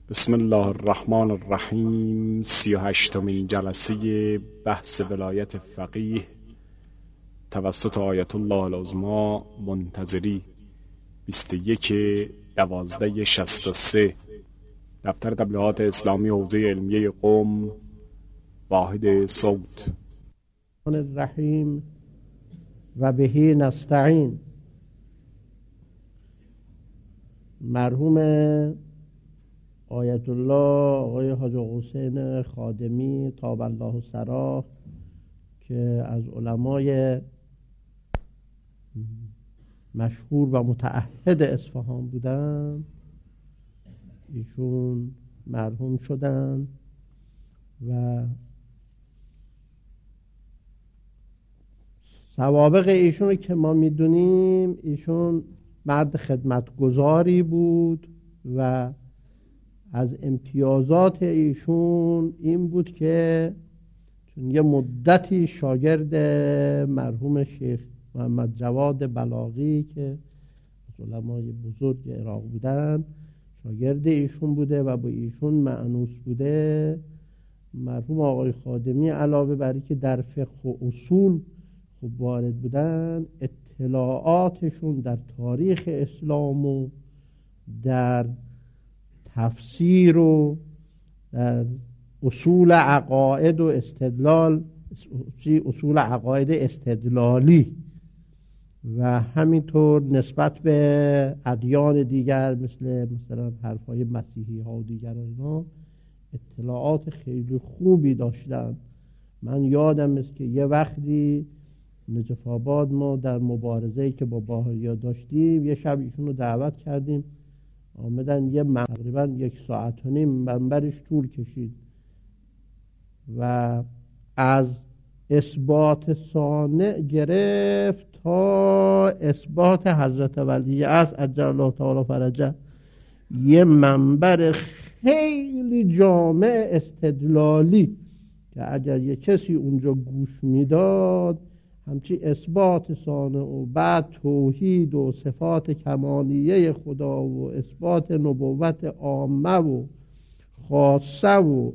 بسم الله الرحمن الرحیم. 38مین جلسه بحث ولایت فقیه توسط آیت الله العظمی منتظری 21/12/63 دفتر تبلیغات اسلامی حوزه علمیه قم واحد صوت. الرحیم و بهی نستعین. مرحوم آیت الله آقای حاج حسین خادمی طاب الله ثراه که از علمای مشهور و متعهد اصفهان بودن، ایشون مرحوم شدن و سوابق ایشون رو که ما میدونیم، ایشون مرد خدمتگزاری بود و از امتیازات ایشون این بود که چون یه مدتی شاگرد مرحوم شیخ محمد جواد بلاغی که از علمای بزرگ عراق بودن شاگرد ایشون بوده و با ایشون مأنوس بوده. مرحوم آقای خادمی علاوه بر اینکه در فقه و اصول خوب وارد بودن، اطلاعاتشون در تاریخ اسلام و در تفسیر و در اصول عقاید و استدلال، اصول عقاید استدلالی و همینطور نسبت به ادیان دیگر مثلا حرفای مسیحی ها و دیگر اینا اطلاعات خیلی خوبی داشتن. من یادم است که یه وقتی نجف آباد ما در مبارزه‌ای که با باهائی‌ها داشتیم، یه شب ایشون رو دعوت کردیم، آمدن یه تقریبا 1.5 ساعت منبرش طول کشید و از اثبات صانع گرفت تا اثبات حضرت ولی عصر عجل الله تعالی فرجه، یه منبر خیلی جامع استدلالی که اگر یه کسی اونجا گوش میداد همچی اثبات صانع و بعد توحید و صفات کمالیه خدا و اثبات نبوت عامه و خاصه و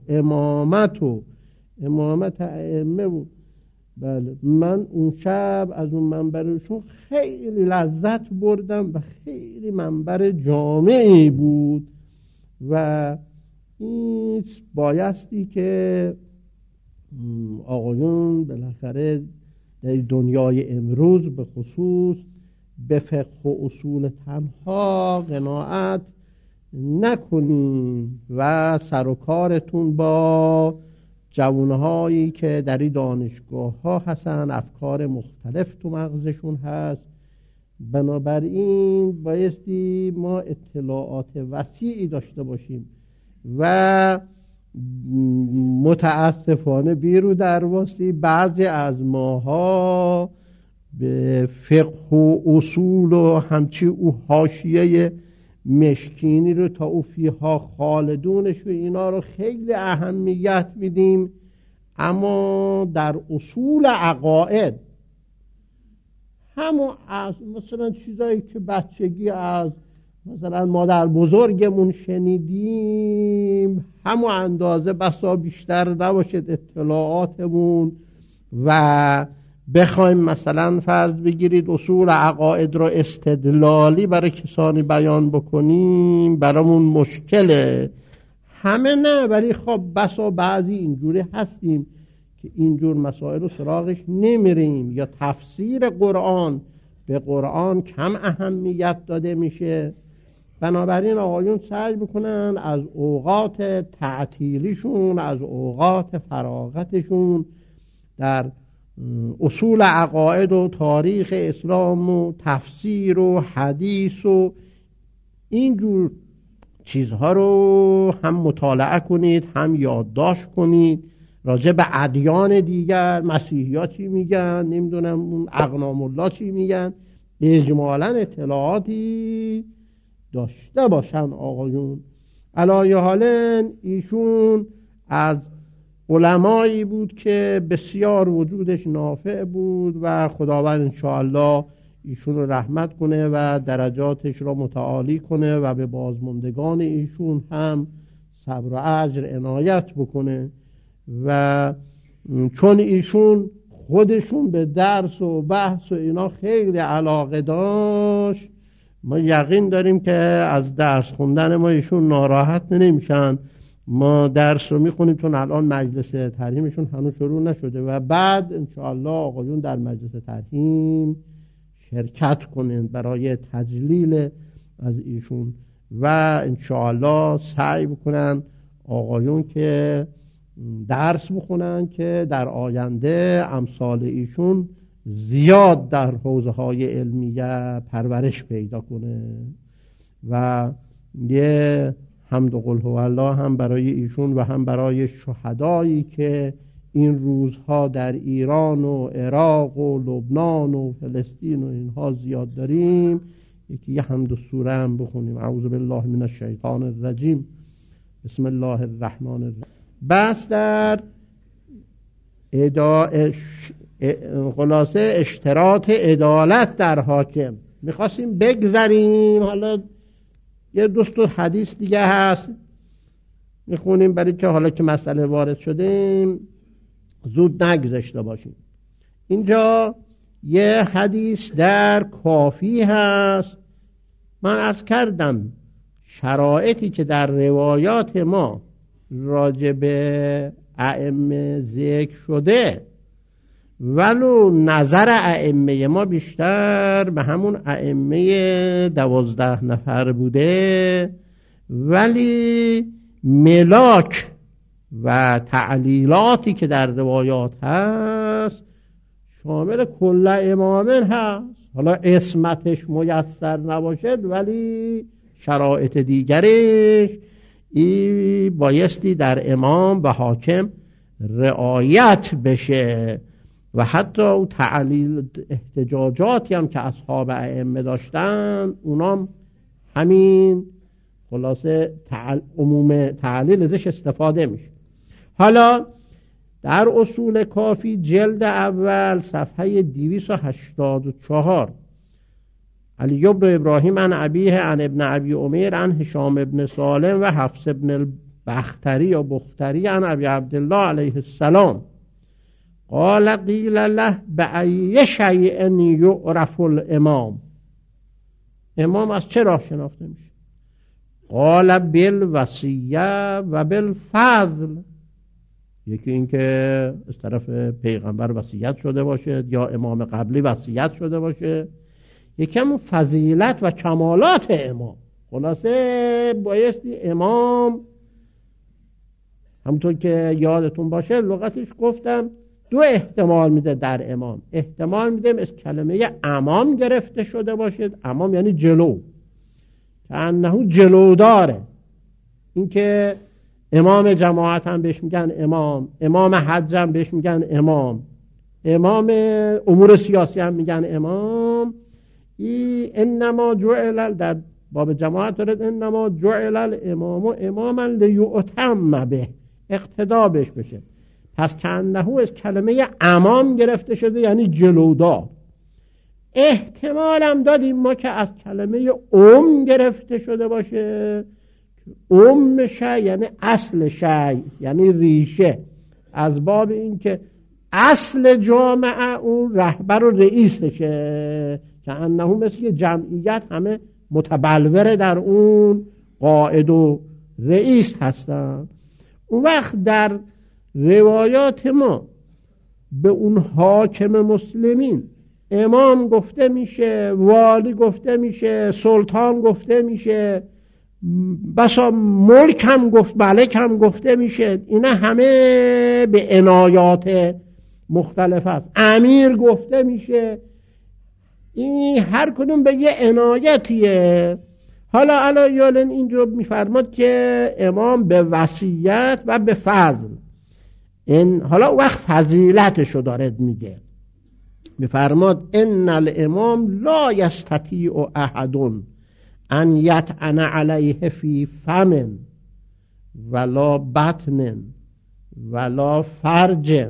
امامت ائمه و بله، من اون شب از اون منبرشون خیلی لذت بردم و خیلی منبر جامعی بود و این بایستی که آقایون بالاخره در دنیای امروز به خصوص به فقه و اصول تنها قناعت نکنیم و سر و کارتون با جوانهایی که در این دانشگاه ها هستن، افکار مختلف تو مغزشون هست. بنابراین بایستی ما اطلاعات وسیعی داشته باشیم و متاسفانه بیرو درواستی بعضی از ماها به فقه و اصول و همچی او حاشیه مشکینی رو تا او فیها خالدونش و اینا رو خیلی اهمیت میدیم، اما در اصول عقاید همون از مثلا چیزایی که بچگی از مثلا مادر بزرگمون شنیدیم همون اندازه بسا بیشتر نباشد اطلاعاتمون و بخوایم مثلا فرض بگیرید اصول عقاید رو استدلالی برای کسانی بیان بکنیم برامون مشکله. همه نه، ولی خب بسا بعضی اینجوری هستیم که اینجور مسائل رو سراغش نمیریم یا تفسیر قرآن به قرآن کم اهمیت داده میشه. بنابراین آقایون سعی بکنن از اوقات تعطیلیشون، از اوقات فراغتشون در اصول عقاید و تاریخ اسلام و تفسیر و حدیث و اینجور چیزها رو هم مطالعه کنید، هم یادداشت کنید. راجع به ادیان دیگر، مسیحی‌ها چی میگن، نمیدونم اون اقنام الله چی میگن، اجمالاً اطلاعاتی داشته باشن آقایون. علایه حالن ایشون از علمایی بود که بسیار وجودش نافع بود و خداوند انشاءالله ایشون رو رحمت کنه و درجاتش رو متعالی کنه و به بازماندگان ایشون هم صبر و اجر عنایت بکنه. و چون ایشون خودشون به درس و بحث و اینا خیلی علاقه داشت، ما یقین داریم که از درس خوندن ما ایشون ناراحت نمیشن. ما درس رو میخونیم چون الان مجلس ترحیمشون هنوز شروع نشده و بعد انشاءالله آقایون در مجلس ترحیم شرکت کنند برای تجلیل از ایشون و انشاءالله سعی بکنن آقایون که درس بخونن که در آینده امثال ایشون زیاد در حوزه های علمیه پرورش پیدا کنه. و یه حمد و قل هو الله هم برای ایشون و هم برای شهدایی که این روزها در ایران و عراق و لبنان و فلسطین و اینها زیاد داریم. یکی یه حمد و سوره هم بخونیم. اعوذ بالله من الشیطان الرجیم، بسم الله الرحمن الرحیم. بس در خلاصه اشتراط عدالت در حاکم میخواستیم بگذاریم. حالا یه دوست حدیث دیگه هست میخونیم برای که حالا که مسئله وارد شدیم زود نگذاشته باشیم. اینجا یه حدیث در کافی هست. من عرض کردم شرایطی که در روایات ما راجع به ائمه ذکر شده ولو نظر ائمه ما بیشتر به همون ائمه 12 نفر بوده، ولی ملاک و تعلیلاتی که در روایات هست شامل کل امامن هست. حالا اسمتش میسر نباشد ولی شرایط دیگرش بایستی در امام و حاکم رعایت بشه. و حتی او تعلیل احتجاجاتی هم که اصحاب ائمه داشتن اونام همین خلاصه عموم تعلیل ازش استفاده میشه. حالا در اصول کافی جلد اول صفحه 284 علی بن ابراهیم عن ابیه عن ابن ابی عمیر عن هشام ابن سالم و حفص ابن البختری یا بختری عن ابی عبدالله علیه السلام قال قیل له بأی شیء یعرف الامام. امام از چه راه شناخته میشه؟ قال بالوصیه و بالفضل. یکی این که از طرف پیغمبر وصیت شده باشه یا امام قبلی وصیت شده باشه، یکم فضیلت و کمالات امام. خلاصه بایستی امام همونطور که یادتون باشه لغتش گفتم دو احتمال میده در امام. احتمال میده از کلمه امام گرفته شده باشه. امام یعنی جلو، که انه جلو داره. این که امام جماعت هم بهش میگن امام، امام حج هم بهش میگن امام، امام امور سیاسی هم میگن امام. انما جعل در باب جماعت دارد انما جعل الامام اماما لیؤتم به، اقتدا بهش بشه. پس کانه از کلمه امام گرفته شده یعنی جلودار. احتمال هم دادیم ما که از کلمه گرفته شده باشه. شی یعنی اصل شی، یعنی ریشه، از باب این که اصل جامعه اون رهبر و رئیسشه، که انه مثل جمعیت همه متبلوره در اون قائد و رئیس هستن. اون وقت در روایات ما به اون حاکم مسلمین امام گفته میشه، والی گفته میشه، سلطان گفته میشه، بسا ملک هم ملک هم گفته میشه. اینا همه به عنایات مختلف است. امیر گفته میشه. این هر کدوم به یه عنایتیه. حالا علایالن اینجا میفرماد که امام به وصیت و به فضل. حالا وقت فضیلتشو دارد میگه. میفرماد ان الامام لا یستطیع احد ان یطعن علیه فی فم ولا بطن ولا فرج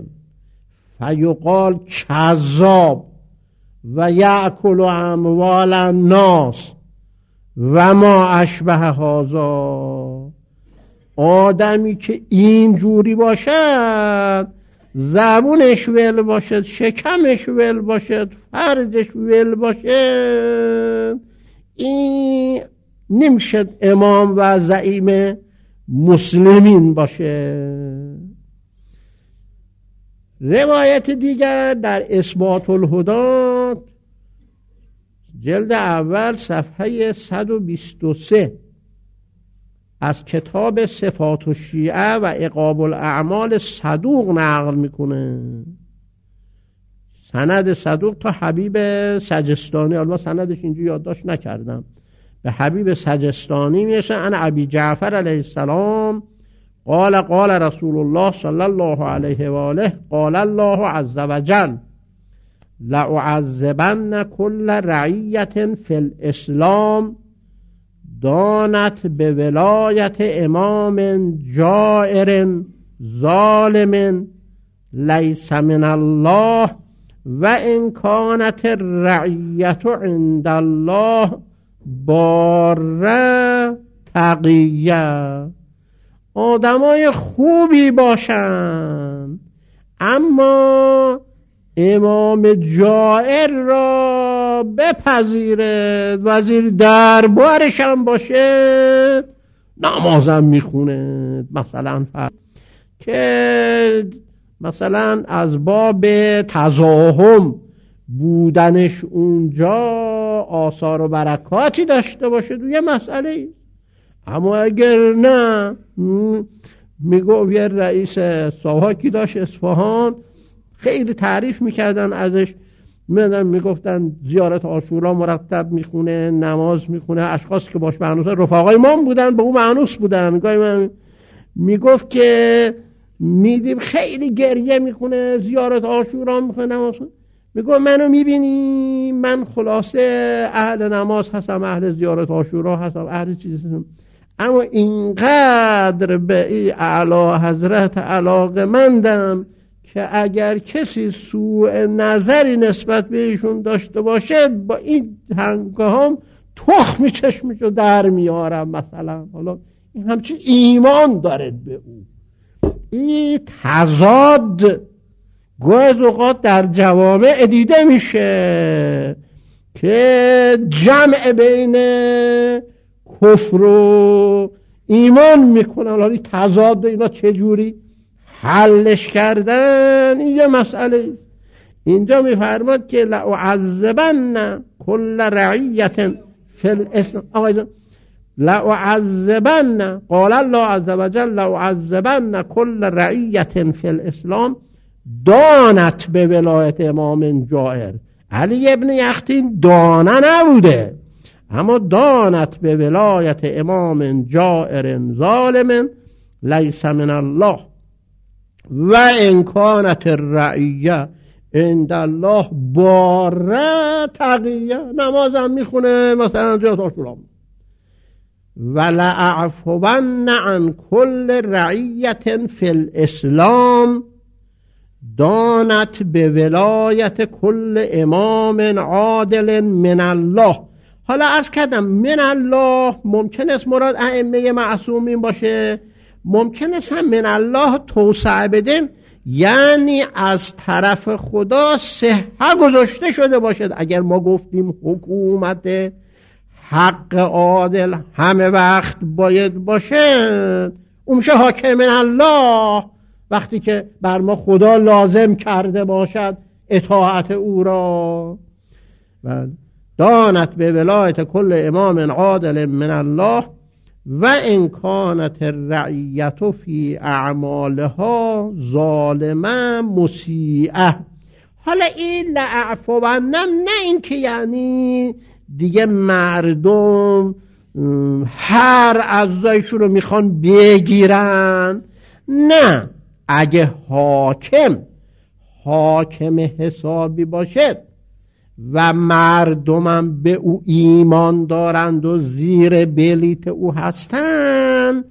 فیقال کذاب و یأکل اموال الناس و ما اشبه هذا. آدمی که اینجوری باشد، زبونش ول باشد، شکمش ول باشد، فرجش ول باشد، این نمیشد امام و زعیم مسلمین باشه. روایت دیگر در اثبات الهدات جلد اول صفحه 123 از کتاب صفات الشیعه و عقاب الاعمال صدوق نقل میکنه. سند صدوق تا حبیب سجستانی، البته سندش اینجا یادداشت نکردم، به حبیب سجستانی میشه. انا ابی جعفر علیه السلام قال قال رسول الله صلی الله علیه و آله قال الله عز وجل لأعذبن كل رعیت فی الاسلام دانت به ولایت امام جائر ظالم لیس من الله و ان کانت الرعیت عند الله باره تقیه. آدمای خوبی باشن اما امام جائر را بپذیرد، وزیر دربارش هم باشه، نمازم میخونه مثلا، که مثلا از باب تزاحم بودنش اونجا آثار و برکاتی داشته باشه یه مسئله. اما اگر نه، میگو یه رئیس ساواکی داشت اصفهان، خیلی تعریف میکردن ازش، میگفتن زیارت عاشورا مرتب میخونه، نماز میخونه، اشخاص که باش معنوس رفقای ما بودن به اون معنوس بودن. میگفت که میدیم خیلی گریه میکنه، زیارت عاشورا میکنه، نماز. میگفت منو میبینی، من خلاصه اهل نماز هستم، اهل زیارت عاشورا هستم، اهل چیز هستم، اما اینقدر به این اعلی حضرت علاقه‌مندم که اگر کسی سوء نظری نسبت به ایشون داشته باشه با این هنگام تخم چشمشو در میارم مثلا. حالا این همچین ایمان دارد به او. این تضاد گاهی اوقات در جوامع دیده میشه که جمع بین کفر و ایمان میکنن. حالا تضاد اینا چجوری حلش کردن این یه مسئله. اینجا میفرماد که لأعذبن كل رعیت فی الاسلام، لأعذبن قال الله عز وجل لأعذبن كل رعیت فی الاسلام دانت به ولایت امام جائر. علی ابن یختین دانه نبوده، اما دانت به ولایت امام جائر ظالم لیس من الله و ان کانت الرعیه عند الله باره تقیه. نمازم میخونه مثلا زیارت عاشورا. ولأعفون عن كل رعیت فی الاسلام دانت به ولایت کل امام عادل من الله. حالا عرض کردم من الله ممکن است مراد ائمه معصومین باشه، ممکن است هم من الله توسعه بدیم، یعنی از طرف خدا صحه گذاشته شده باشد. اگر ما گفتیم حکومت حق عادل همه وقت باید باشه، اون میشه حاکم من الله، وقتی که بر ما خدا لازم کرده باشد اطاعت او را. دانت به ولایت کل امام عادل من الله و ان کانت الرعیت فی اعمالها ظالمه مسیئه. حالا این لأعفونم نه این که یعنی دیگه مردم هر عزایشون رو میخوان بگیرن، نه. اگه حاکم حسابی باشد و مردمم به او ایمان دارند و زیر بلیت او هستند،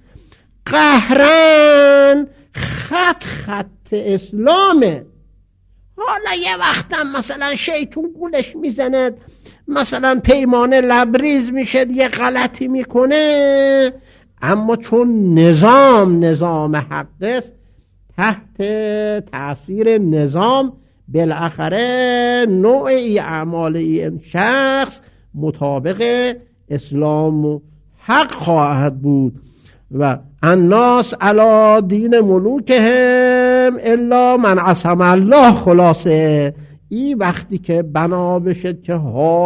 قهرن خط اسلامه. حالا یه وقتم مثلا شیطون گولش میزند، مثلا پیمانه لبریز میشه، یه غلطی میکنه، اما چون نظام حق است، تحت تأثیر نظام بالاخره نوعی اعمال این شخص مطابق اسلام و حق خواهد بود. و الناس علی دین ملوکهم الا من عصم الله. خلاصه این وقتی که بنا بشد که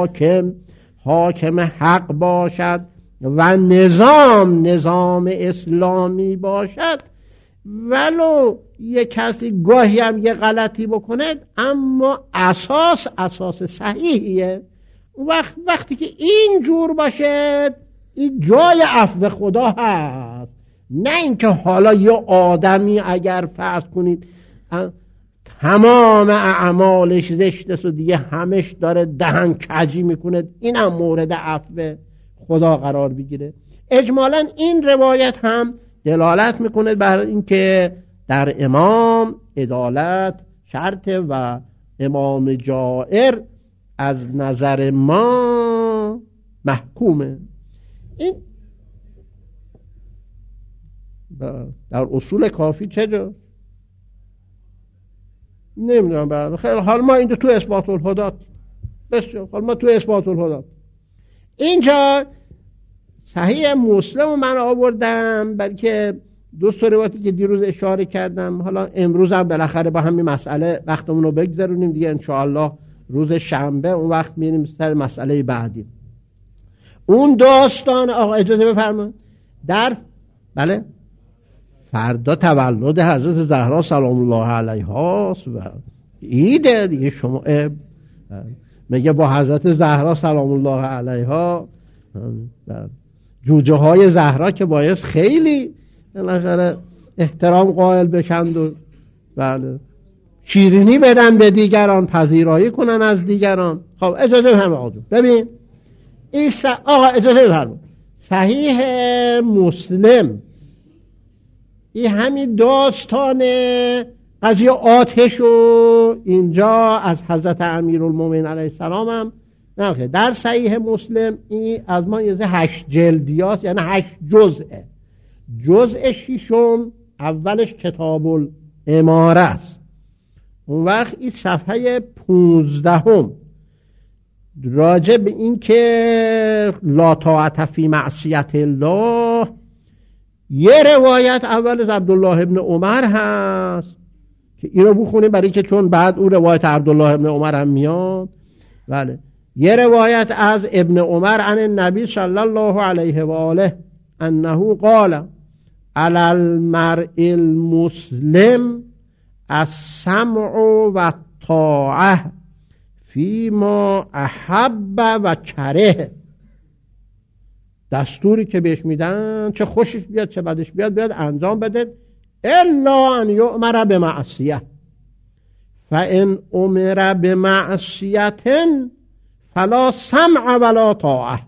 حاکم حق باشد و نظام اسلامی باشد، ولو یک کسی گاهی هم یه غلطی بکنه اما اساس صحیحیه، وقتی که این جور باشه این جای عفو خدا هست. نه اینکه حالا یه آدمی اگر فرض کنید تمام اعمالش زشت است و دیگه همش داره دهن کجی میکنه، اینم مورد عفو خدا قرار بگیره. اجمالا این روایت هم دلالت میکنه بر اینکه در امام عدالت شرط و امام جائر از نظر ما محکومه. این در اصول کافی چه جا؟ نمیدونم. خیلی حال ما اینجا تو اثبات الهدات، بسیار حال ما تو اثبات الهدات اینجا صحیح مسلم من آوردم، بلکه دوست روایتی که دیروز اشاره کردم. حالا امروز هم بالاخره با همین مسئله وقتمون رو بگذرونیم دیگه، انشاءالله روز شنبه اون وقت میریم سر مسئله بعدی. اون داستان آقا اجازه بفرمایید در بله فردا تولد حضرت زهرا سلام الله علیها است و عیده دیگه. شما میگه با حضرت زهرا سلام الله علیها جوجه های زهرا که باید خیلی بالاخره احترام قائل بشند و بله شیرینی بدن به دیگران، پذیرایی کنن از دیگران. خب اجازه بفرمایید آقا ببین این آقا اجازه بفرمایید صحیح مسلم این همین داستان قضیه آتش و اینجا از حضرت امیرالمومنین علیه السلام هم نه در صحیح مسلم این از ما یه 8 جلدیات یعنی 8 جزءه. جزء 6 اولش کتاب الاماره است. اون وقت این صفحه 15 راجع به این که لا طاعت فی معصیت الله، یه روایت اول از عبدالله ابن عمر هست که اینو بخونیم برای که چون بعد اون روایت عبدالله ابن عمر هم میاد. بله یه روایت از ابن عمر عن النبی صلی الله علیه و آله انه قال علی المرء المسلم السمع و طاعه فیما احب و کره. دستوری که بهش میدن چه خوشش بیاد چه بدش بیاد انجام بده، الا ان یؤمر بمعصیه فان امر بمعصیه فلا سمع ولا طاعه.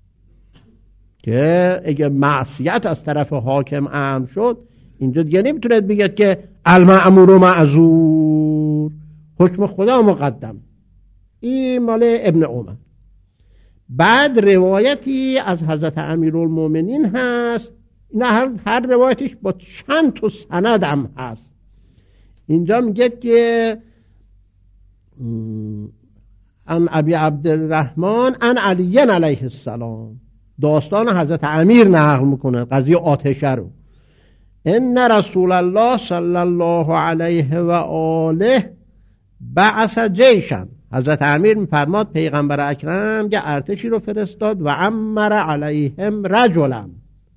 که اگه معصیت از طرف حاکم امر شد اینجا دیگه نمیتونید بگید که المأمور معذور، حکم خدا مقدم. این مال ابن عمر. بعد روایتی از حضرت امیرالمومنین هست، این هر روایتش با چند تا سند هم هست. اینجا میگه که ان ابی عبدالرحمن ان علی علیه السلام، داستان حضرت امیر نقل میکنه قضیه آتشه رو. ان رسول الله صلی الله علیه و آله بعث جیشا، حضرت امیر میفرماد پیغمبر اکرم که ارتشی رو فرستاد و امر علیهم رجلا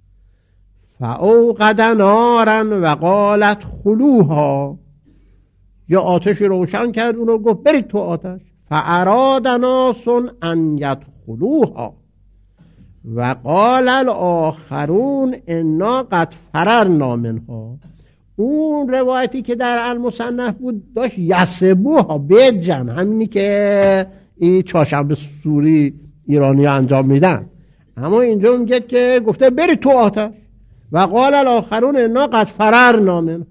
فاوقد نارا و قالت خلوها، یا آتش روشن کرد اونو گفت برید تو آتش. فاراد ناس ان یدخلوها و قال الاخرون انا قد فررنا منها. اون روایتی که در المصنف بود داشت یسبوها بجن، همینی که این چهارشنبه سوری ایرانی ها انجام میدن. اما اینجا میگه که گفته بری تو آتش و قال الاخرون انا قد فررنا منها.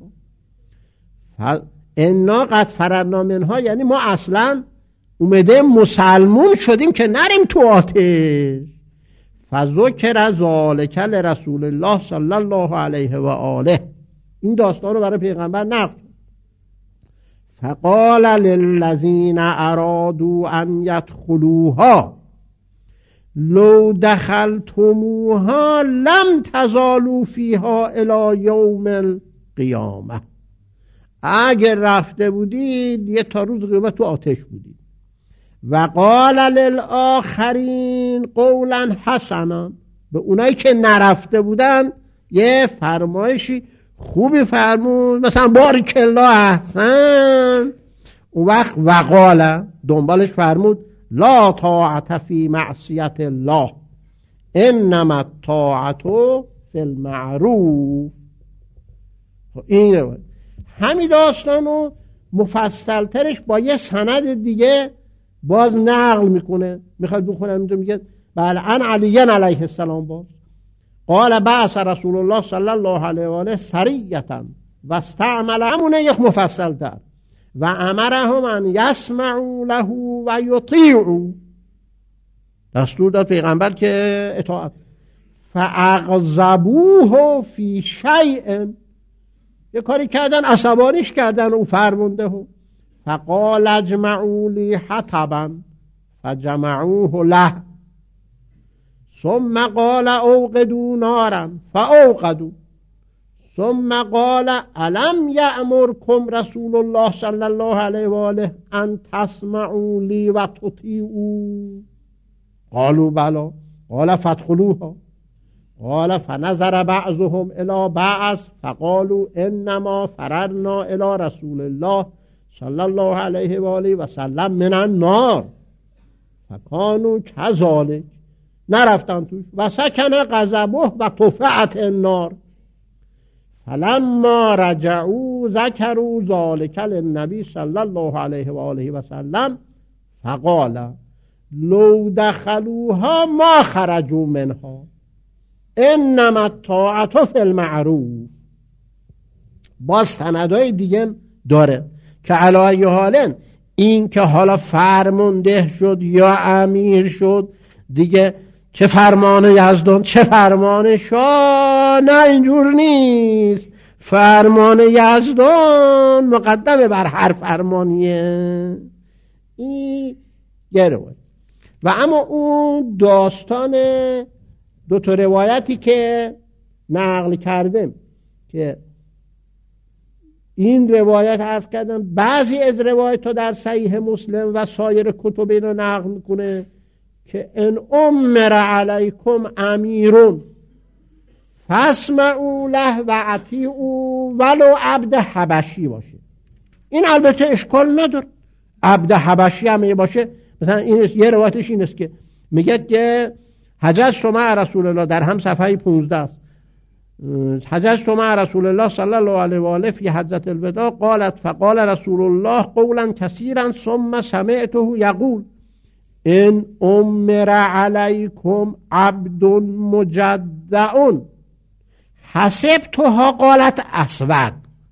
انا قد فررنا منها یعنی ما اصلا اومده مسلمون شدیم که نریم تو آتش. فذکر ذلک لرسول الله صلی الله علیه و آله. این داستان رو برای پیغمبر نقل. فقال للذین ارادوا ان يدخلوها لو دخلتموها لم تزالوا فیها الی یوم القیامه. اگر رفته بودید یه تا روز قیامت تو آتش بودید. و قال للآخرین قولا حسنا. به اونایی که نرفته بودن یه فرمایشی خوبی فرمود، مثلا بارک الله احسن. اون وقت وقال دنبالش فرمود لا طاعت فی معصیت الله انما الطاعت فی المعروف. این همین داستانو مفصلترش با یه سند دیگه باز نقل میکنه. میخواد بخونم اینجا میگه بله عن علی علیه السلام باز قال بعث رسول الله صلی الله علیه و آله سریتا و استعمل همونه یک مفصلتر و امرهم ان یسمعوا له و یطیعوا. دستور داد پیغمبر که اطاعت. فاغضبوه فی شیء. یه کاری کردن عصبانیش کردن او فرمانده. فقال اجمعوا لی حطبا فجمعوه له ثم قال اوقدوا نارا فاوقدوا ثم قال الم یأمرکم رسول الله صلی الله علیه و آله ان تسمعوا لی و تطیعوا؟ قالوا بلی. قال فادخلوها. قال فنظر بعضهم الى بعض فقالوا انما فررنا الى رسول الله صلی الله علیه و آله و سلم من النار فکانوا کذالک. نرفتن توش. و سکن غضبه و طفعت النار. فلما رجعوا ذکروا ذلک للنبی صلی الله علیه و آله و سلم فقال لو دخلوها ما خرجوا منها انما الطاعت فی المعروف. باز سندهای دیگه داره که علی حالن این که حالا فرمانده شد یا امیر شد دیگه، چه فرمان یزدان چه فرمان شاه، نه اینجور نیست. فرمان یزدان مقدمه بر هر فرمانیه. این یه روایت. و اما اون داستان دو تا روایتی که نقل کردم که این روایت عرض کردم بعضی از روایت ها در صحیح مسلم و سایر کتب این رو نقل میکنه که ان امر علیکم امیرون فاسمعوا له و اطیعوا ولو عبد حبشی باشه. این البته اشکال نداره، عبد حبشی هم باشه. مثلا این یه روایتش این است که میگه که حججت مع رسول الله، در هم صفحه 15 است، حججت مع رسول الله صلی الله علیه و آله فی حجة الوداع قالت فقال رسول الله قولا کثیرا ثم سمعته یقول ان امر علیکم عبد مجدع حسبتها قالت اسود.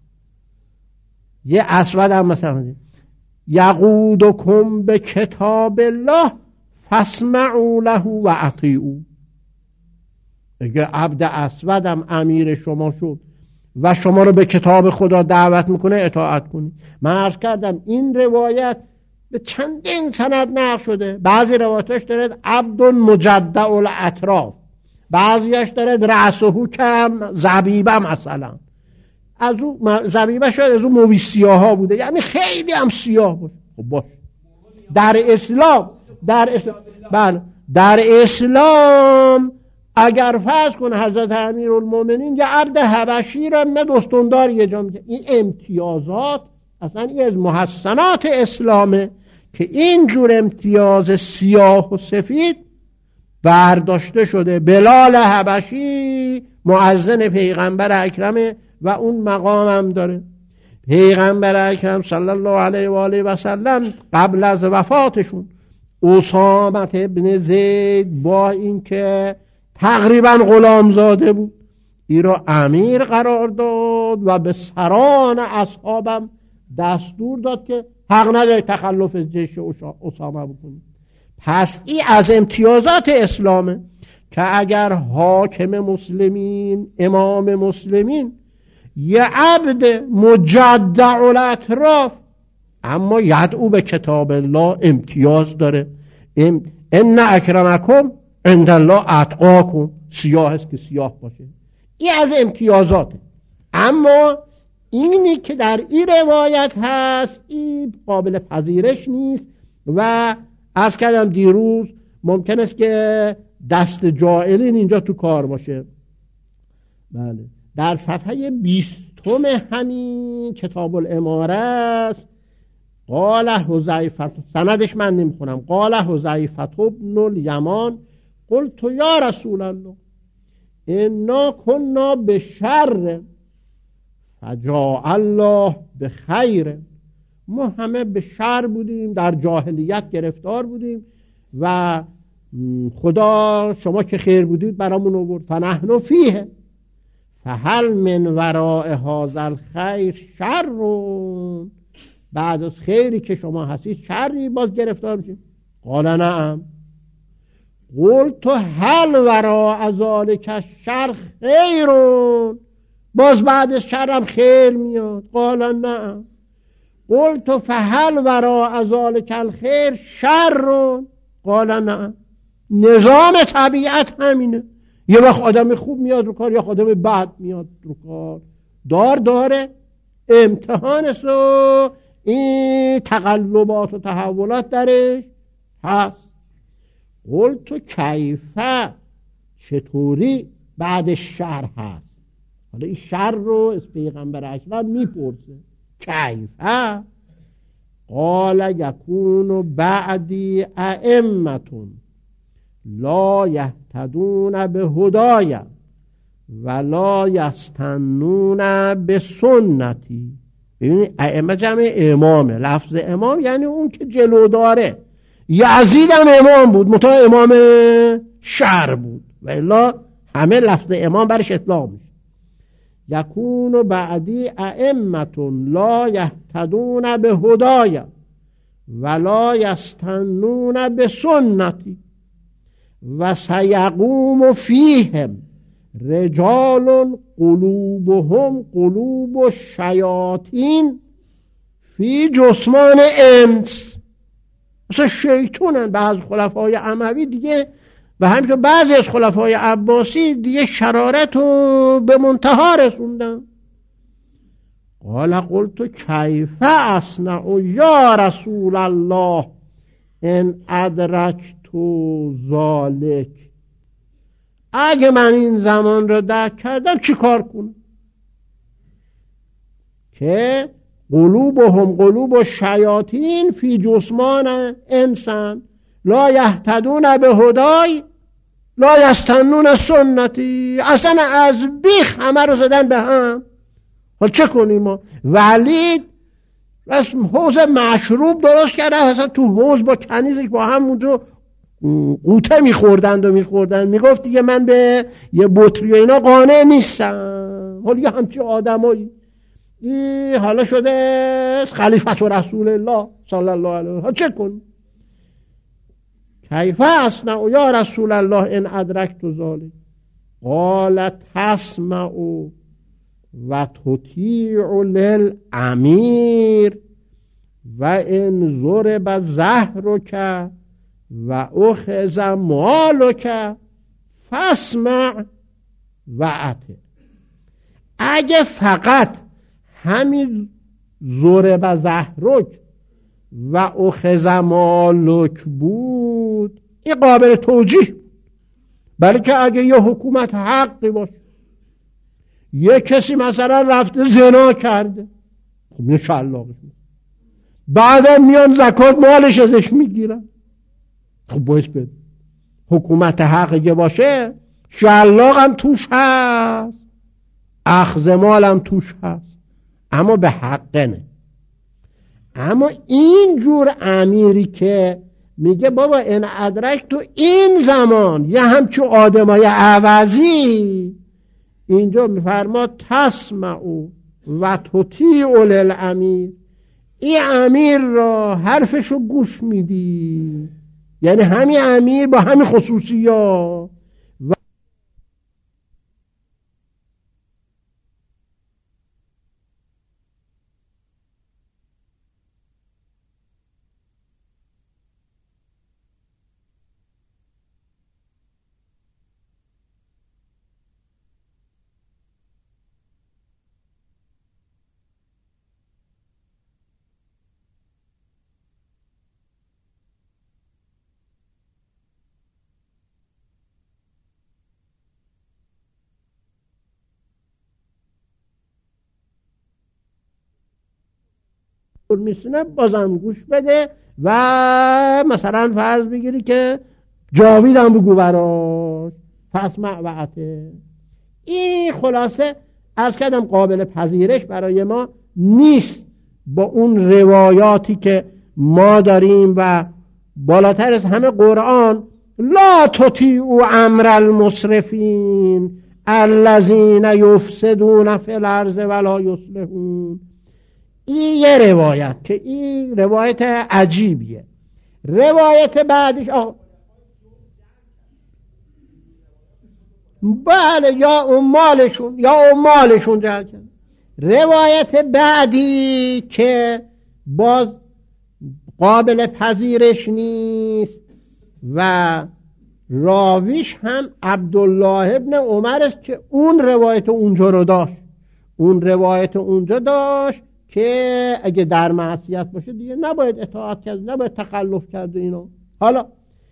یه اسود هم مثلا یقودکم به کتاب الله فاسمعوا له و اطیعوا. اگه عبد اسودم امیر شما شد و شما رو به کتاب خدا دعوت میکنه اطاعت کنید. من عرض کردم این روایت به چندین سند نقل شده. بعضی روایتش دارد عبد مجدع الاطراف، بعضیش دارد رأسهو کم زبیبه، مثلا از او زبیبه شاید از اون موی سیاه ها بوده، یعنی خیلی هم سیاه بود. خب باش در اسلام بله در اسلام اگر فرض کنه حضرت امیرالمومنین یا عبد حبشی را دستوندار یه جا میگه، این امتیازات اصلا این از محسنات اسلامه که اینجور امتیاز سیاه و سفید برداشته شده. بلال حبشی مؤذن پیغمبر اکرمه و اون مقام هم داره. پیغمبر اکرم صلی الله علیه و آله و سلم قبل از وفاتشون اسامه ابن زید با اینکه تقریبا غلامزاده بود این را امیر قرار داد و به سران اصحابم دستور داد که حق نداره تخلف از جیش اسامه بکنید. پس این از امتیازات اسلامه که اگر حاکم مسلمین، امام مسلمین، یه عبد مجدع الاطراف اما یدعو به کتاب الله امتیاز داره. ان اکرمکم عند الله اتقاکم، سیاه است که سیاه باشه، این از امتیازاته. اما اینی که در این روایت هست این قابل پذیرش نیست و عرض کردم دیروز ممکن است که دست جاهلین اینجا تو کار باشه. بله، در صفحه 20 همین کتاب الاماره است. قال حذیفه، سندش من نمیخونم، قال حذیفه بن الیمان قلت یا رسول الله انا كنا بشر فجاء الله بخیر. ما همه به شر بودیم، در جاهلیت گرفتار بودیم و خدا شما که خیر بودید برامون آورد. فنحن فیه فهل من وراء هذا الخیر شر، بعد از خیری که شما هستید شری باز گرفتار میشید؟ قال نعم. قلت هل وراء ذلک الشر خیر، باز بعد از شرم خیر میاد؟ قال نعم. قلت فهل وراء ذلک الخیر شر، قال نعم. نظام طبیعت همینه، یه وقت آدم خوب میاد رو کار، یا آدم بد میاد رو کار، داره امتحان است و این تقلبات و تحولات درش هست. قلت کیفه، چطوری بعد شر هست؟ حالا این شر رو از پیغمبر اکرم میپرسه کیفه. قال یکون بعدی ائمتون لا یهتدون به هدای ولا یستنون به سنتی. ببینید ائمه جمع امامه، لفظ امام یعنی اون که جلو داره. یزید هم امام بود، منتها امام شر بود و الا همه لفظ امام برش اطلاق میشه. یکون بعدی ائمتون لا یهتدون به هدای ولا یستنون به سنتی و سیقوم فیهم رجال قلوبهم قلوب الشیاطین فی جثمان انس. مثلا شیطونن. بعض خلفای اموی دیگه و همینطور بعضی از خلفای عباسی دیگه شرارت رو به منتها رسوندن. قال قلت کیف اصنع یا رسول الله ان ادرکت ذالک، اگه من این زمان رو درک کردم چی کار کنم؟ که قلوبهم قلوب الشیاطین فی جثمان انسان لا یهتدون به هدای لا یستنون سنتی. اصلا از بیخ همه رو زدن به هم. حالا چه کنیم ما؟ ولید حوض مشروب درست کرده، اصلا تو حوض با کنیزش با هم اونجا قوطه میخوردند میگفت دیگه من به یه بطری و اینا قانع نیستم. حالا یه همچی آدمایی حالا شده خلیفت و رسول الله صلی الله علیه و چه کن؟ کیف اصنع یا رسول الله ان ادرکت ذلک؟ قال تسمع و تطیع للامیر و ان ضرب ظهرک و اخذ مالک فاسمع و اطع. اگه فقط همین ضرب ظهرک و اخذ مالک بود این قابل توجیه، بلکه اگه یه حکومت حقی باشه، یه کسی مثلا رفته زنا کرده، خب اینو شلاقش میکنه، بعدم میان زکات مالش ازش میگیرن، خب باید بده. حکومت حقی باشه شلاق هم توش هست، اخذ مال هم توش هست، اما به حق نه. اما این جور امیری که میگه بابا این ادرک تو این زمان یه همچون آدمای عوضی، اینجا میفرما تسمعو و تطیع للامیر، این امیر را حرفشو گوش میدی، یعنی همین امیر با همین خصوصیات و میسونه بازم گوش بده و مثلا فرض بگیری که جاویدم بگو براش فاسمع و اطیع. این خلاصه عرض کردم قابل پذیرش برای ما نیست با اون روایاتی که ما داریم و بالاتر از همه قرآن لا تطیعوا امر المسرفین الذین یفسدون فی الارض ولا یصلحون. این یه روایت که این روایت عجیبیه. روایت بعدش بله یا امالشون جل کرد. روایت بعدی که باز قابل پذیرش نیست و راویش هم عبدالله ابن عمر است که اون روایت اونجا داشت که اگه در معصیت باشه دیگه نباید اطاعت کرد، نباید تخلف کرد و اینو. حالا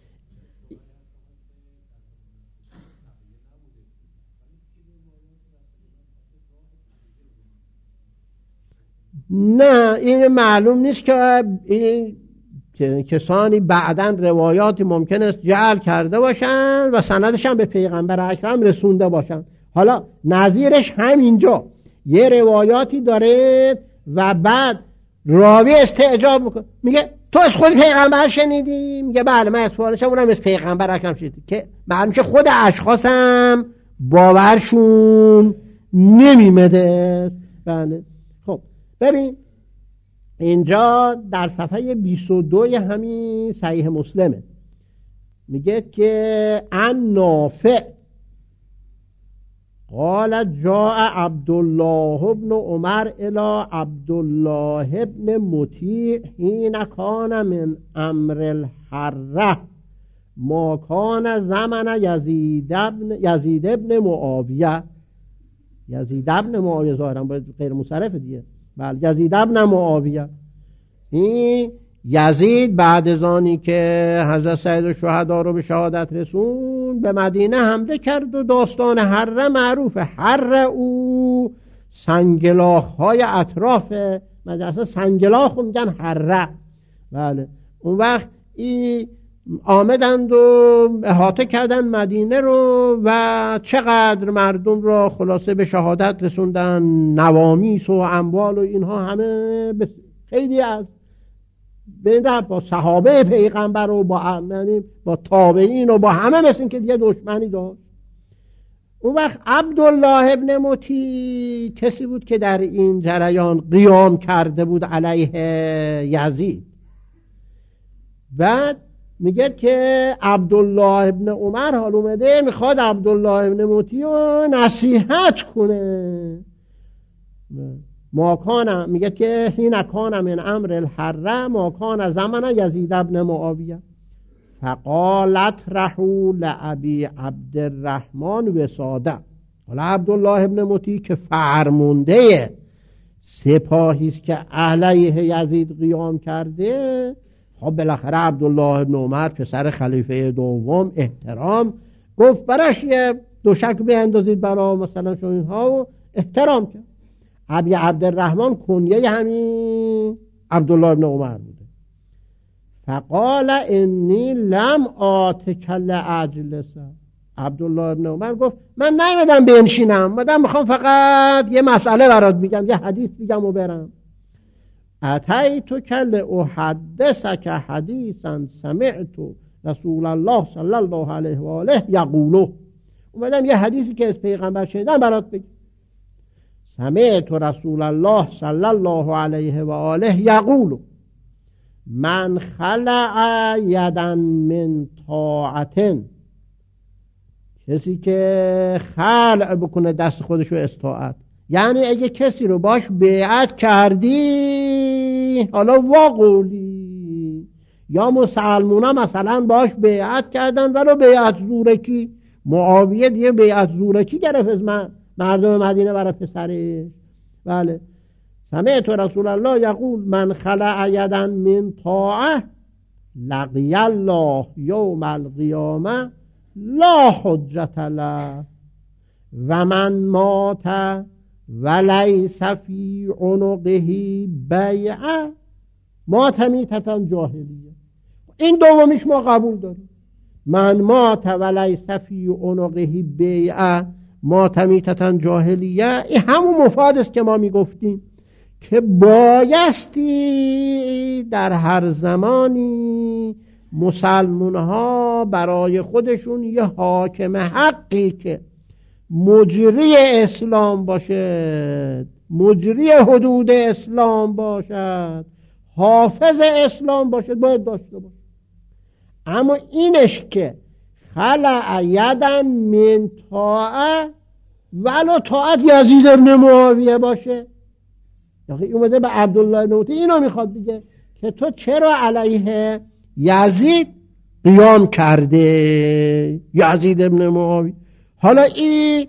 نه این معلوم نیست که این کسانی بعداً روایاتی ممکن است جعل کرده باشن و سندش هم به پیغمبر اکرم رسونده باشن. حالا نظیرش هم اینجا یه روایاتی داره و بعد راوی استعجاب میکنه میگه تو از خود پیغمبر شنیدی؟ میگه بله من اسوانشم اونم از پیغمبر اکرم شنیدی، که معلوم شه خود اشخاصم باورشون نمیمده. بله خب ببین اینجا در صفحه 22 همین صحیح مسلمه میگه که ان نافع قال جاء عبدالله ابن عمر الى عبدالله ابن مطیع حین کان من امر الحره ما کان زمن یزید ابن معاویه. یزید ابن معاویه ظاهرا باید غیر مصرف دیگه. بله یزید ابن معاویه. این یزید بعد از آنی که حضرت سید الشهدا رو به شهادت رسون به مدینه حمله کرد و داستان حره معروفه. حره او سنگلاخ های اطراف مدرسه سنگلاخ رو میگن حره. بله اون وقت این آمدند و احاطه کردن مدینه رو و چقدر مردم رو خلاصه به شهادت رسوندن، نوامیس و اموال و اینها همه خیلی از بین با صحابه پیغمبر و با تابعین و با همه مثل که دیگه دشمنی داشت. اون وقت عبدالله ابن مطیع کسی بود که در این جریان قیام کرده بود علیه یزید. بعد میگه که عبدالله ابن عمر حال اومده میخواد عبدالله ابن مطیع رو نصیحت کنه. ماکان میگه که حین کان من امر الحره ماکان زمن یزید ابن معاویه فقالت رحو لابی عبدالرحمن وساده. حالا عبدالله ابن مطیع که فرمانده سپاهی است که علیه یزید قیام کرده، خب بالاخره عبدالله ابن عمر پسر خلیفه دوم احترام گفت براش یه دوشک بیندازید برای مثلا شما اینها و احترام کرد. ابی عبدالرحمن کنیه همین عبدالله ابن عمر بوده. فقال انی لم آتک لاجلس. عبدالله ابن عمر گفت من نیومدم بنشینم، میخوام فقط یه مسئله برات بگم، یه حدیث بگم و برم. اتیتک لاحدثک حدیثا سمعت رسول الله صلی الله علیه و آله یقوله. اومدم یه حدیثی که از پیغمبر شنیدم برات بگم. سمعت رسول الله صلی الله علیه و آله یقول من خلع یدا من طاعت. کسی که خلع بکنه دست خودشو استطاعت، یعنی اگه کسی رو باش بیعت کردی، حالا واقعی یا مسلمونا مثلا باش بیعت کردن ولو بیعت زورکی، معاویه دیگه بیعت زورکی گرفت از مردم مدینه برای پسرش. بله سمعت رسول الله یقول من خلع یدا من طاعه لقی الله یوم القیامه لا حجت له و من مات ولیس فی عنقه بیعه ماتمیتتن جاهلیه. این دومیش ما قبول داریم. من مات ولیس فی عنقه بیعه ماتمیتتن جاهلیه. این همون مفاد است که ما میگفتیم که بایستی در هر زمانی مسلمان ها برای خودشون یه حاکم حقی که مجری اسلام باشد، مجری حدود اسلام باشد، حافظ اسلام باشد، باید داشته باشد. اما اینش که خلع یدن من طاعه ولو طاعت یزید ابن معاویه باشه. یعنی اومده به عبدالله بن موتی اینو میخواد بگه که تو چرا علیه یزید قیام کرده، یزید ابن معاویه. حالا این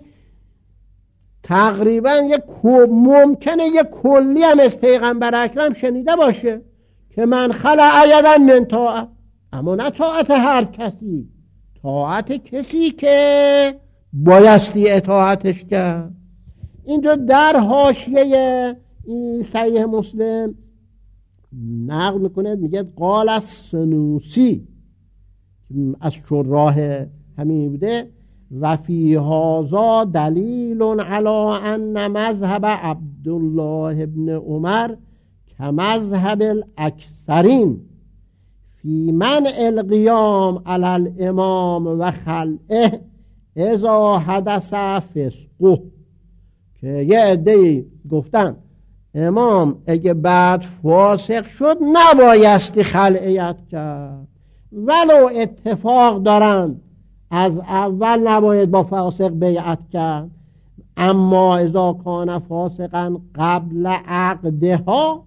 تقریبا ممکنه یک کلی هم از پیغمبر اکرم شنیده باشه که من خلع یدن من طاعه، اما نه طاعت هر کسی، طاعت کسی که بایستی اطاعتش کرد. اینجا در حاشیه این صحیح مسلم نقل میکنه، میگه قال السنوسی از شراح همین بوده و فی هذا دلیل علی ان مذهب عبدالله ابن عمر کمذهب الاکثرین فی منع القیام علی الامام و خلعه اذا حدث فسقه. که یه عده‌ای گفتن امام اگه بعد فاسق شد نبایستی خلعیت کرد، ولو اتفاق دارن از اول نباید با فاسق بیعت کرد، اما اذا کان فاسقا قبل عقدها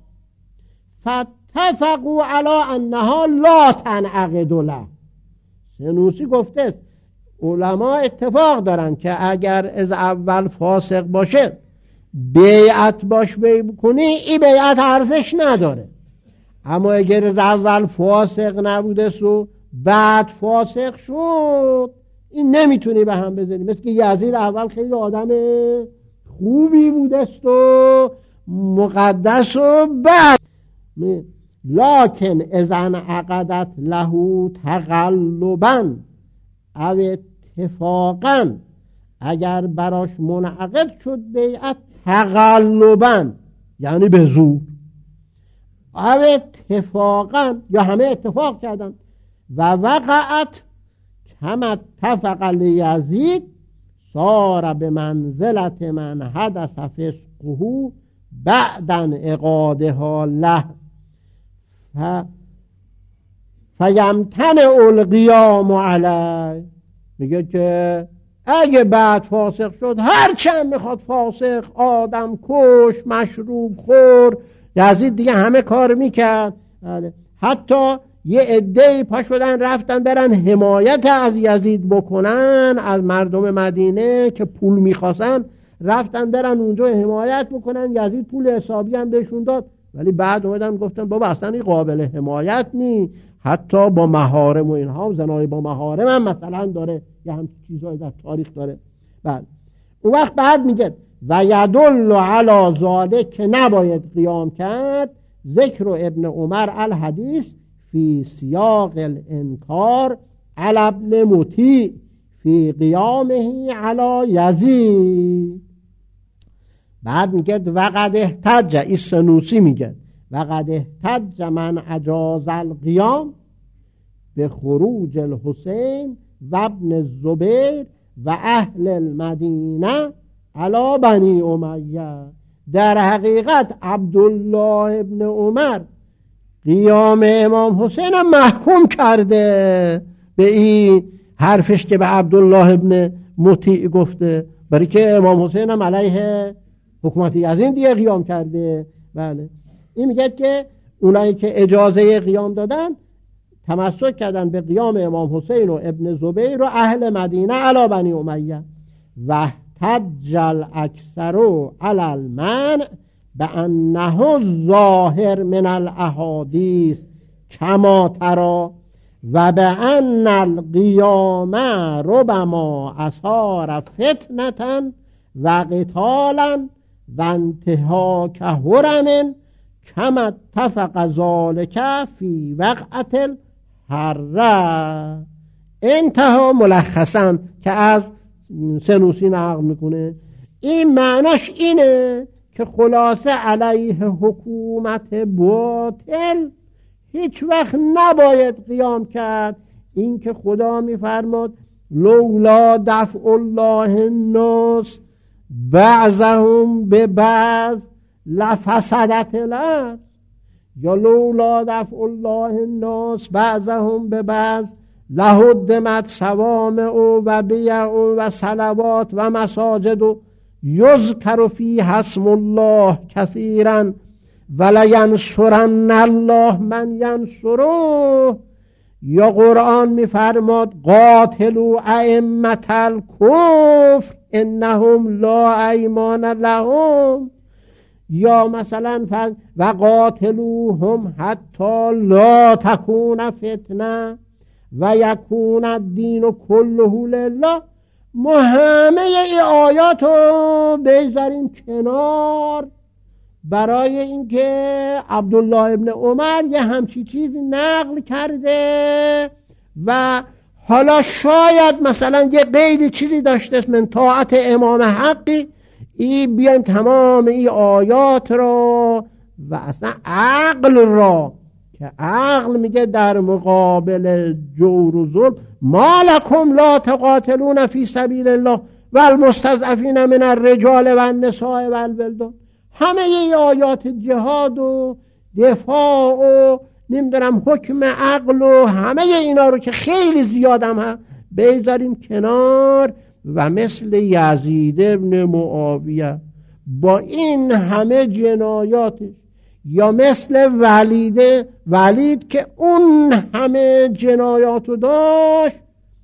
فاتفقوا علی انها لا تنعقد له. سنوسی گفته علما اتفاق دارن که اگر از اول فاسق باشه بیعت باش بکنی، این بیعت ارزش نداره. اما اگر از اول فاسق نبوده و بعد فاسق شد، این نمیتونی به هم بذاری. مثل که یزید اول خیلی آدم خوبی بودست و مقدس و بعد لکن اذن عقدت له تغلبا او اتفاقا، اگر براش منعقد شد بیعت تغلبا یعنی به زور، او اتفاقا یا همه اتفاق کردن، و وقعت کما اتفق لیزید صار به منزلت من حدث فسقه بعدن اقادها له فیمتنع القیام علیه. میگه که اگه بعد فاسق شد، هر چند میخواد فاسق، آدم کش، مشروب خور، یزید دیگه همه کار میکرد. حتی یه عده‌ای پا شدن رفتن برن حمایت از یزید بکنن، از مردم مدینه که پول میخواستن رفتن برن اونجا حمایت بکنن. یزید پول حسابی هم بهشون داد، ولی بعد اومدن گفتن بابا اصلا این قابل حمایت نی، حتی با محارم و اینها، زنای با محارم هم مثلا داره، یه همچین چیزایی در تاریخ داره. بعد اون وقت بعد میگه و یدل علی ذالک که نباید قیام کرد ذکر ابن عمر الحدیث فی سیاق الانکار علی ابن مطیع فی قیامه علی یزید. بعد میگه وقد احتج، این سنوسی میگه وقد احتج من اجاز القیام به خروج الحسین و ابن الزبیر و اهل المدینه علی بنی امیه. در حقیقت عبدالله ابن عمر قیام امام حسین هم محکوم کرده به این حرفش که به عبدالله ابن مطیع گفته، برای که امام حسین هم علیه حکومت یزید دیگه قیام کرده. بله، این میگه که اونایی که اجازه قیام دادن تمسک کردن به قیام امام حسین و ابن زبیر و اهل مدینه علی بنی امیه و تجل اکثر علی المنع بانه ظاهر من الاحادیث کما ترى و بان القیام ربما اثار فتنه و قتالا و انتهاک حرم کما اتفق ذالک فی وقعة الحره. انتها ملخصا که از سنوسی نقل میکنه، این معناش اینه که خلاصه علیه حکومت باطل هیچ وقت نباید قیام کرد. این که خدا میفرماد لولا دفع الله الناس بعضهم به بعض لفسدت الارض، یا لولا دفع الله الناس بعضهم به بعض لهدمت صوامع و بیع و صلوات و مساجد و یذکر فیها اسم الله کثیرا ولینصرن الله من ینصره. یا قرآن میفرماد قاتلوا ائمة الکفر انهم لا ایمان لهم. یا مثلا و قاتلوهم حتی لا تکون فتنه و یکون الدین کله لله. ما همه این آیات رو بذاریم کنار برای اینکه عبدالله ابن عمر یه همچی چیزی نقل کرده و حالا شاید مثلا یه قید چیزی داشته من طاعت امام حقی، این بیایم تمام این آیات را و اصلا عقل را که عقل میگه در مقابل جور و ظلم ما لکم لا تقاتلون فی سبیل الله و المستضعفین من الرجال و النساء و الولدان. همه ای آیات جهاد و دفاع و نمیدونم حکم عقل و همه اینا رو که خیلی زیادم هم بذاریم کنار و مثل یزید ابن معاویه با این همه جنایاتش، یا مثل ولید که اون همه جنایاتو داشت،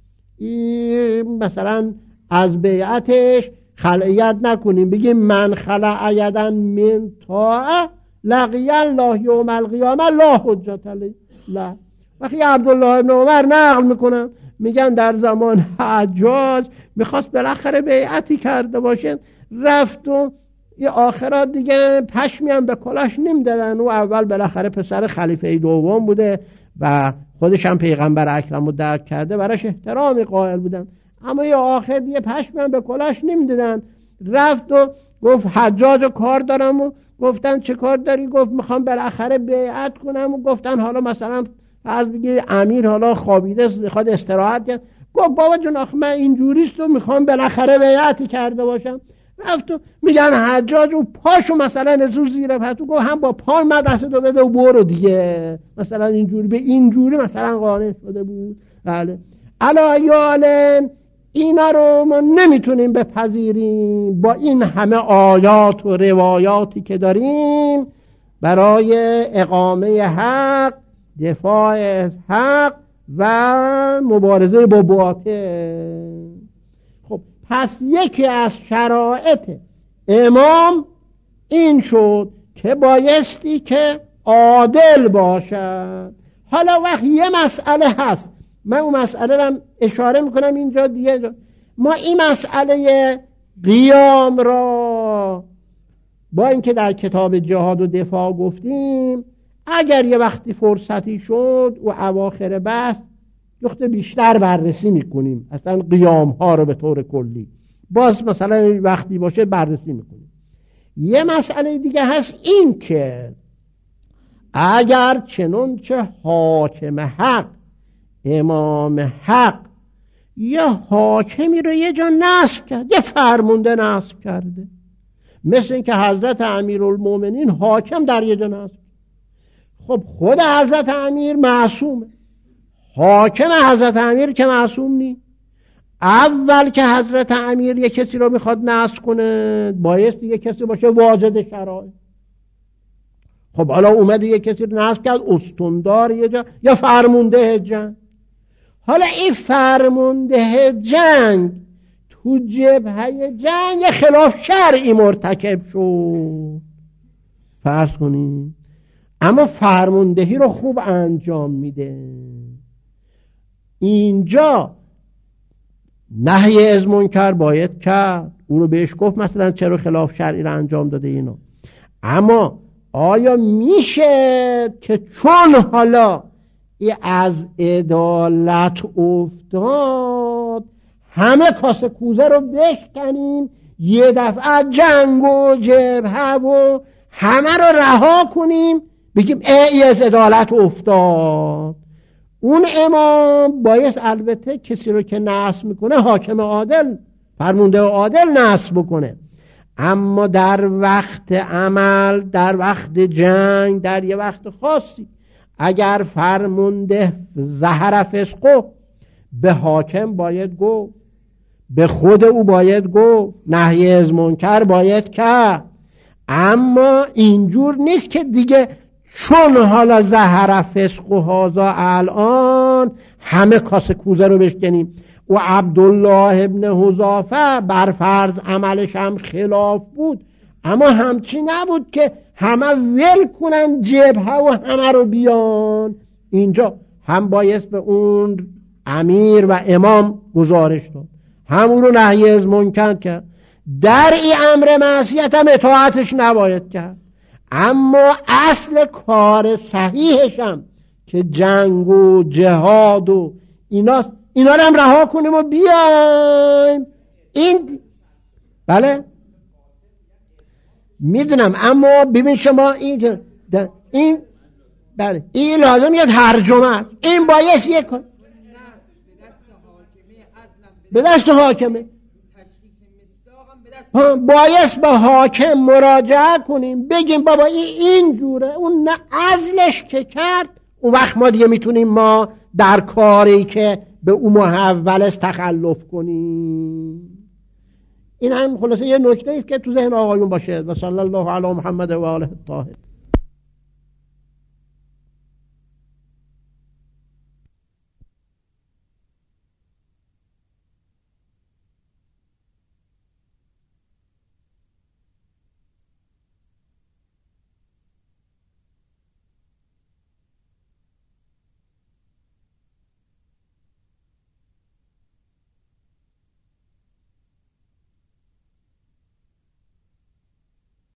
مثلا از بیعتش خلعیت نکنیم، بگیم من خلع یدا من طاعه لقی الله یوم القیامه لا حجت علیه. لا. وقتی عبدالله ابن عمر نقل میکنن میگن در زمان حجاج میخواست بالاخره بیعتی کرده باشه، رفت و یه آخرات دیگه پشمی هم به کلاش نمیدادن. و اول بالاخره پسر خلیفه دوم بوده و خودش هم پیغمبر اکرم رو درک کرده، براش احترامی قائل بودن، اما یه آخر دیگه پشمی هم به کلاش نمیدادن. رفت و گفت حجاج کار دارم و گفتن چه کار داری؟ گفت میخوام بالاخره بیعت کنم و گفتن حالا مثلا از بگی امیر حالا خوابیده خود استراحت کرد. گفت بابا جون آخه من اینجوریست و میخوام بالاخره بیعتی کرده باشم. رفت و میگن حجاج و پاشو مثلا زور زیر پتو، گفت هم با پای مدرسه دو بده و برو دیگه، مثلا اینجوری به اینجوری مثلا قانع شده بود. بله علایالن اینا رو ما نمیتونیم بپذیریم با این همه آیات و روایاتی که داریم برای اقامه حق، دفاع از حق و مبارزه با باطل. خب پس یکی از شرایط امام این شد که بایستی که عادل باشد. حالا وقت یه مسئله هست، من اون مسئله رو اشاره میکنم اینجا دیگه. ما این مسئله قیام را با اینکه در کتاب جهاد و دفاع گفتیم، اگر یه وقتی فرصتی شد و اواخر بحث نقطه بیشتر بررسی میکنیم، اصلا قیام ها رو به طور کلی باز مثلا وقتی باشه بررسی میکنیم. یه مسئله دیگه هست، این که اگر چنانچه حاکم حق، امام حق یه حاکمی رو یه جا نصب کرد، یه فرمانده نصب کرده، مثل این که حضرت امیرالمومنین حاکم در یه جا نصب. خب خود حضرت امیر معصومه، حاکم حضرت امیر که معصوم نی. اول که حضرت امیر یه کسی رو میخواد نصب کنه بایستی یه کسی باشه واجد شرایط. خب حالا اومد یه کسی رو نصب کرد استوندار یه جا یا فرمانده جنگ. حالا این فرمانده جنگ تو جبهه جنگ یه خلاف شرعی مرتکب شد، فرض کنید، اما فرماندهی رو خوب انجام میده. اینجا نهی از منکر باید کرد، او رو بهش گفت مثلا چرا خلاف شرعی رو انجام داده اینا، اما آیا میشه که چون حالا از عدالت افتاد همه کاسه کوزه رو بشکنیم، یه دفعه جنگ و جبهه و همه رو رها کنیم، بگیم ای از عدالت افتاد؟ اون امام باید البته کسی رو که نصب میکنه حاکم عادل، فرمانده عادل نصب بکنه، اما در وقت عمل، در وقت جنگ، در یه وقت خاصی اگر فرمانده ظهر فسقه، به حاکم باید گفت، به خود او باید گفت، نهی از منکر باید کرد. اما اینجور نیست که دیگه چون حالا ظهر فسقه هذا الان همه کاسه کوزه رو بشکنیم. و عبدالله ابن حذافه بر فرض عملش هم خلاف بود، اما همچی نبود که همه ول کنن جبهه و همه رو بیان. اینجا هم باید به اون امیر و امام گزارش داد، هم اون رو نهی از منکر کرد. در این امر معصیت هم اطاعتش نباید کرد، اما اصل کار صحیحش هم که جنگ و جهاد و اینا رو هم رها کنیم و بیایم. این بله میدونم، اما ببین شما این بله این لازم یه ترجمه، این باید یک به دست حاکمه، باید به حاکم مراجعه کنیم، بگیم بابا این جوره، اون نه عزلش که کرد، اون وقت ما دیگه میتونیم ما در کاری که به اون محول است تخلف کنیم. این هم خلاصه یه نکته است که تو ذهن آقایون باشه. و صلی الله علی محمد و آله الطاهر.